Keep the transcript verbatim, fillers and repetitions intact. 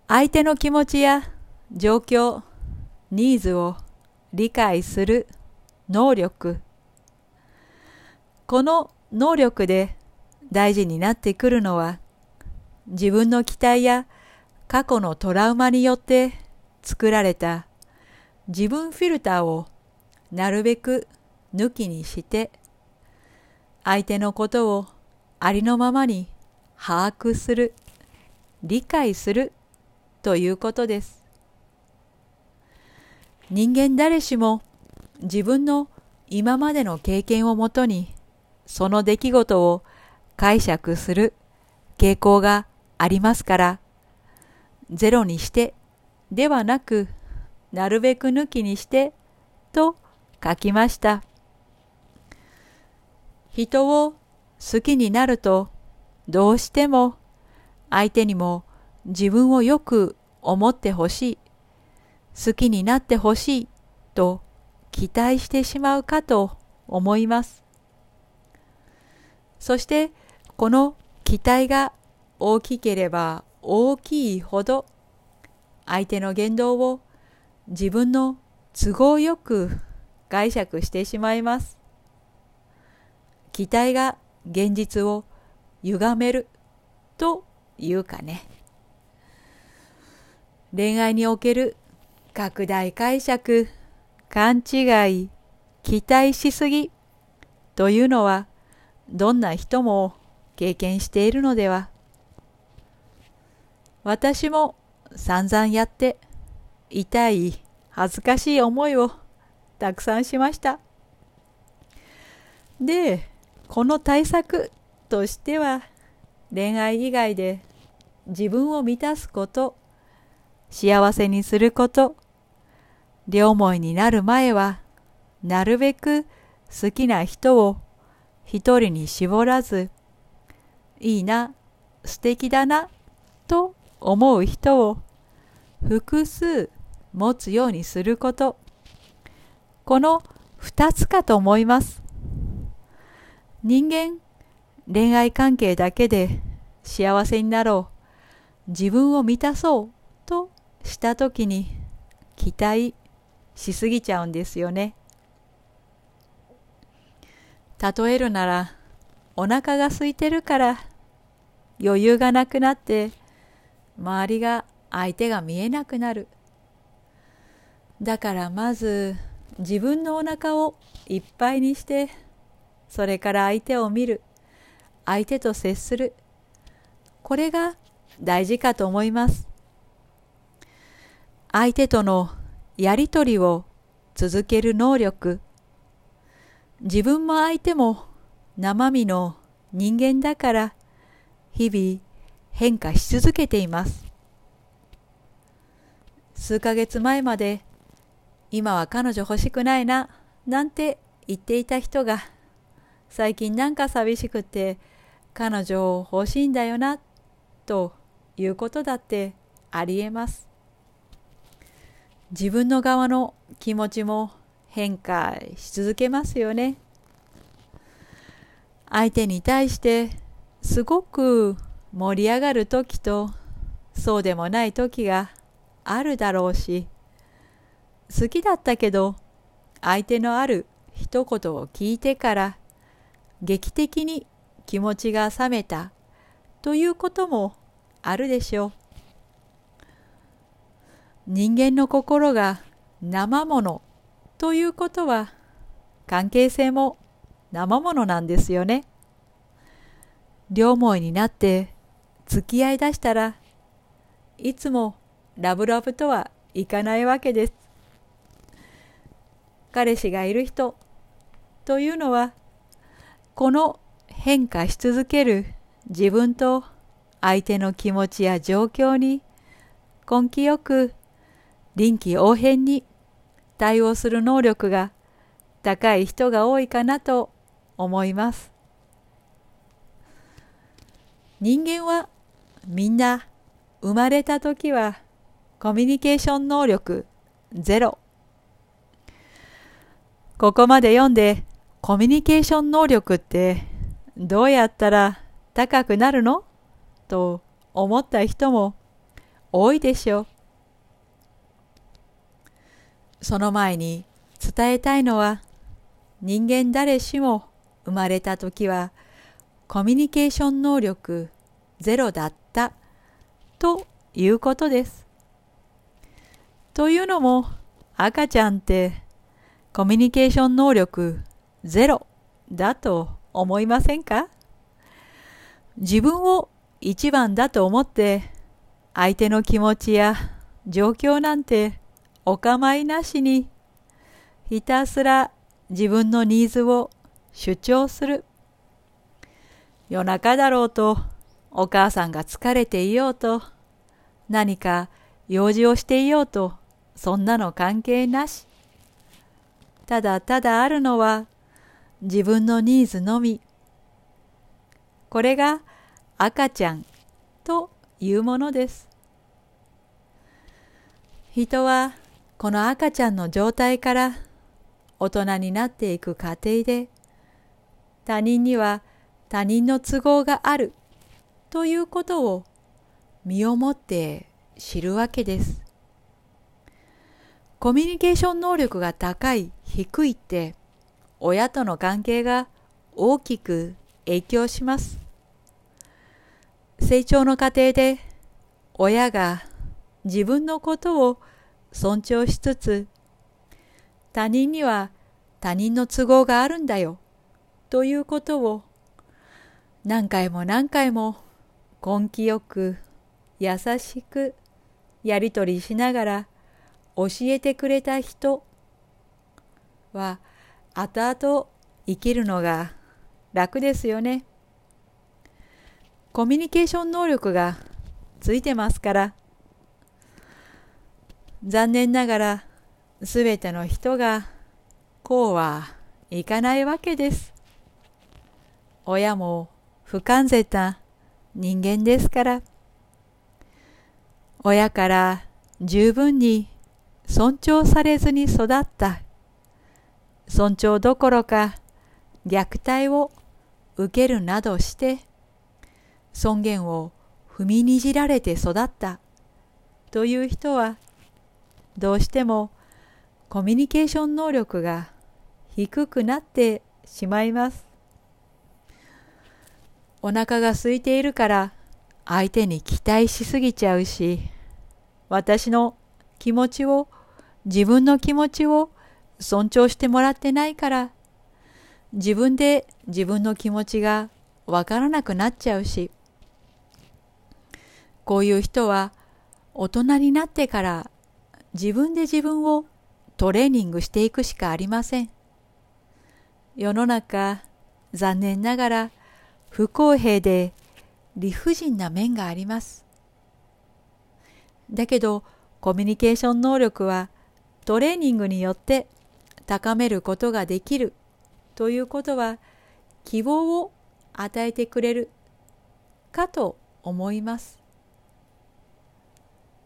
相手の気持ちや状況、ニーズを理解する能力。この能力で大事になってくるのは、自分の期待や過去のトラウマによって作られた自分フィルターをなるべく抜きにして、相手のことをありのままに把握する、理解するということです。人間誰しも自分の今までの経験をもとにその出来事を解釈する傾向がありますから、ゼロにしてではなく、なるべく抜きにしてと書きました。人を好きになると、どうしても相手にも自分をよく思ってほしい、好きになってほしいと期待してしまうかと思います。そしてこの期待が大きければ大きいほど、相手の言動を自分の都合よく解釈してしまいます。期待が現実を歪めるというかね。恋愛における拡大解釈、勘違い、期待しすぎというのは、どんな人も経験しているのでは。私も散々やって、痛い、恥ずかしい思いをたくさんしました。で、この対策としては、恋愛以外で自分を満たすこと、幸せにすること、両思いになる前は、なるべく好きな人を一人に絞らず、いいな、素敵だな、と思う人を複数持つようにすること。この二つかと思います。人間、恋愛関係だけで幸せになろう、自分を満たそうとしたときに期待しすぎちゃうんですよね。例えるなら、お腹が空いてるから余裕がなくなって周りが相手が見えなくなる。だからまず自分のお腹をいっぱいにして、それから相手を見る、相手と接する。これが大事かと思います。相手とのやりとりを続ける能力。自分も相手も生身の人間だから、日々変化し続けています。数ヶ月前まで、今は彼女欲しくないな、なんて言っていた人が、最近なんか寂しくて彼女欲しいんだよな、ということだってありえます。自分の側の気持ちも変化し続けますよね。相手に対してすごく盛り上がる時と、そうでもない時があるだろうし、好きだったけど相手のある一言を聞いてから劇的に気持ちが冷めたということもあるでしょう。人間の心が生ものということは、関係性も生ものなんですよね。両思いになって付き合いだしたら、いつもラブラブとはいかないわけです。彼氏がいる人というのは、この変化し続ける自分と相手の気持ちや状況に根気よく臨機応変に対応する能力が高い人が多いかなと思います。人間はみんな生まれた時はコミュニケーション能力ゼロ。ここまで読んで、コミュニケーション能力ってどうやったら高くなるのと思った人も多いでしょう。その前に伝えたいのは、人間誰しも生まれた時はコミュニケーション能力ゼロだったということです。というのも、赤ちゃんってコミュニケーション能力ゼロだと思いませんか？自分を一番だと思って相手の気持ちや状況なんてお構いなしにひたすら自分のニーズを主張する。夜中だろうとお母さんが疲れていようと何か用事をしていようとそんなの関係なし。ただただあるのは自分のニーズのみ。これが赤ちゃんというものです。人はこの赤ちゃんの状態から大人になっていく過程で、他人には他人の都合があるということを身をもって知るわけです。コミュニケーション能力が高い低いって親との関係が大きく影響します。成長の過程で親が自分のことを尊重しつつ、他人には他人の都合があるんだよということを何回も何回も根気よく優しくやりとりしながら教えてくれた人は後々生きるのが楽ですよね。コミュニケーション能力がついてますから。残念ながらすべての人がこうはいかないわけです。親も不完全な人間ですから。親から十分に尊重されずに育った。尊重どころか虐待を受けるなどして尊厳を踏みにじられて育ったという人はどうしてもコミュニケーション能力が低くなってしまいます。お腹が空いているから相手に期待しすぎちゃうし、私の気持ちを自分の気持ちを尊重してもらってないから自分で自分の気持ちがわからなくなっちゃうし、こういう人は大人になってから自分で自分をトレーニングしていくしかありません。世の中、残念ながら不公平で理不尽な面があります。だけどコミュニケーション能力はトレーニングによって高めることができるということは希望を与えてくれるかと思います。